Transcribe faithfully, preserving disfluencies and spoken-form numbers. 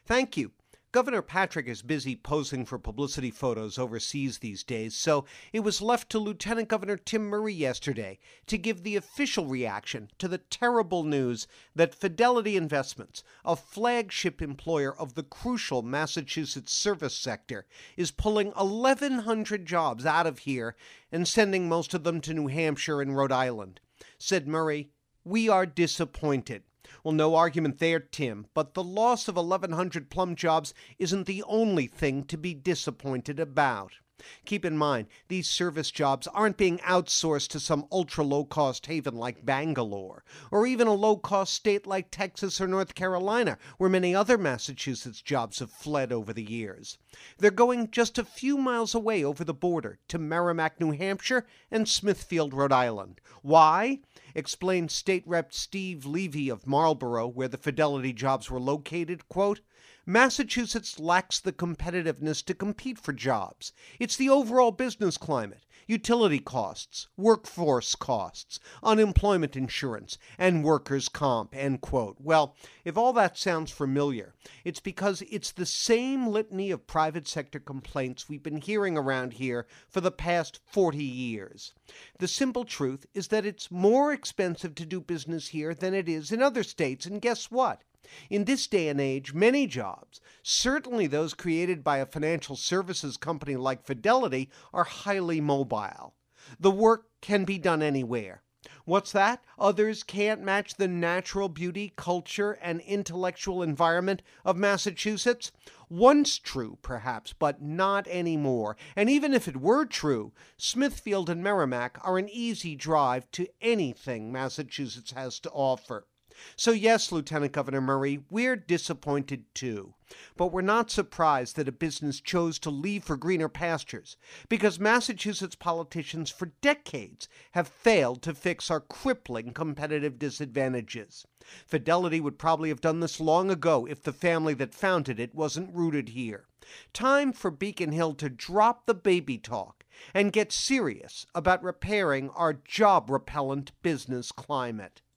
Thank you. Governor Patrick is busy posing for publicity photos overseas these days, so it was left to Lieutenant Governor Tim Murray yesterday to give the official reaction to the terrible news that Fidelity Investments, a flagship employer of the crucial Massachusetts service sector, is pulling eleven hundred jobs out of here and sending most of them to New Hampshire and Rhode Island. Said Murray, "We are disappointed." Well, no argument there, Tim, but the loss of eleven hundred plum jobs isn't the only thing to be disappointed about. Keep in mind, these service jobs aren't being outsourced to some ultra-low-cost haven like Bangalore, or even a low-cost state like Texas or North Carolina, where many other Massachusetts jobs have fled over the years. They're going just a few miles away over the border to Merrimack, New Hampshire, and Smithfield, Rhode Island. Why? Explained State Rep Steve Levy of Marlborough, where the Fidelity jobs were located, quote, "Massachusetts lacks the competitiveness to compete for jobs. It's the overall business climate, utility costs, workforce costs, unemployment insurance, and workers' comp," end quote. Well, if all that sounds familiar, it's because it's the same litany of private sector complaints we've been hearing around here for the past forty years. The simple truth is that it's more expensive to do business here than it is in other states, and guess what? In this day and age, many jobs, certainly those created by a financial services company like Fidelity, are highly mobile. The work can be done anywhere. What's that? Others can't match the natural beauty, culture, and intellectual environment of Massachusetts? Once true, perhaps, but not anymore. And even if it were true, Smithfield and Merrimack are an easy drive to anything Massachusetts has to offer. So yes, Lieutenant Governor Murray, we're disappointed too. But we're not surprised that a business chose to leave for greener pastures, because Massachusetts politicians for decades have failed to fix our crippling competitive disadvantages. Fidelity would probably have done this long ago if the family that founded it wasn't rooted here. Time for Beacon Hill to drop the baby talk and get serious about repairing our job-repellent business climate.